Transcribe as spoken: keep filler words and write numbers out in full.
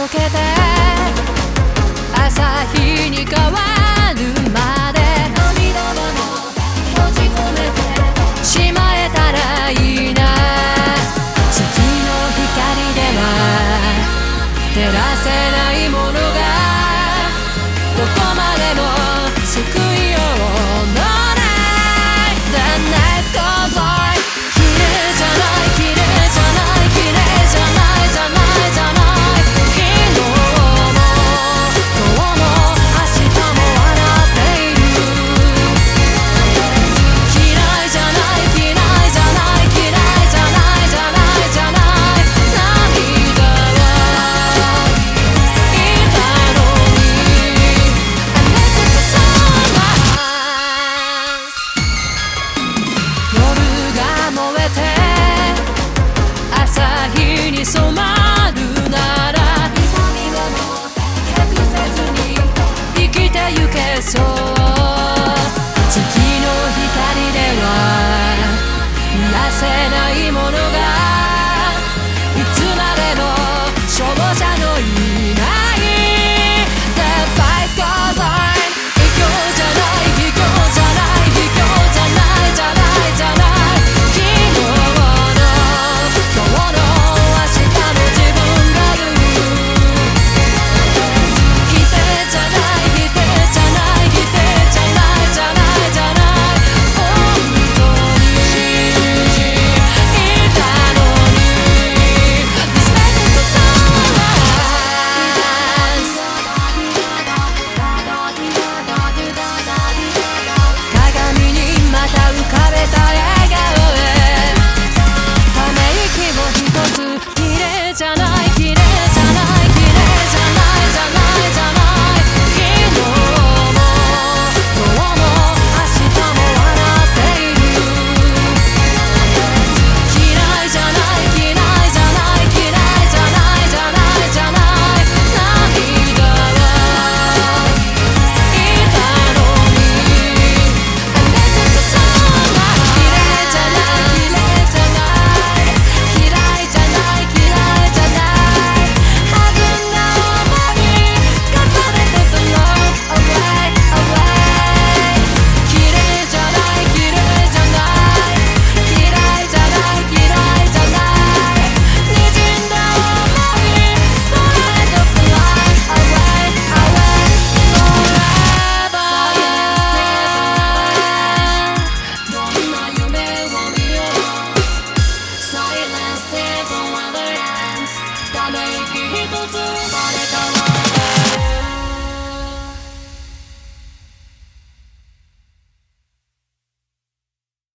けて朝日に変わるまで涙も閉じ込めてしまえたらいいな。月の光では照らせないものがどこまでも救いようのない The night goes on 綺麗じゃない綺麗じゃない綺麗じゃないじゃないじゃない昨日も今日も明日も笑っている嫌いじゃない嫌いじゃない嫌いじゃないじゃないじゃない涙はいたのに And this is a song 夜が燃えて朝日に染まるなら痛みはもう隠せずに生きてゆけそう。月の光では癒せないものがいつまでも勝者のいない The fight goes on 卑怯じゃない卑怯じゃない卑怯じゃないじゃないじゃない昨日の今日の明日の自分が言う否定じゃない否定じゃない否定じゃないじゃないじゃない本当にいたのに This magic goes on 鏡にまた浮かべた笑顔へため息を一つ綺麗じゃない綺麗じゃない綺麗じゃないじゃないじゃない昨日も今日も明日も笑っている嫌いじゃない嫌いじゃない嫌いじゃないじゃないじゃない涙はいたのに And this is a song 綺麗じゃない綺麗じゃない嫌いじゃない嫌いじゃない弾んだ想い重ねて Blow away away 綺麗じゃない綺麗じゃない嫌いじゃない嫌いじゃない滲んだ想い空へと Fly away away forever どんな夢を見よう Silence take on other hands ため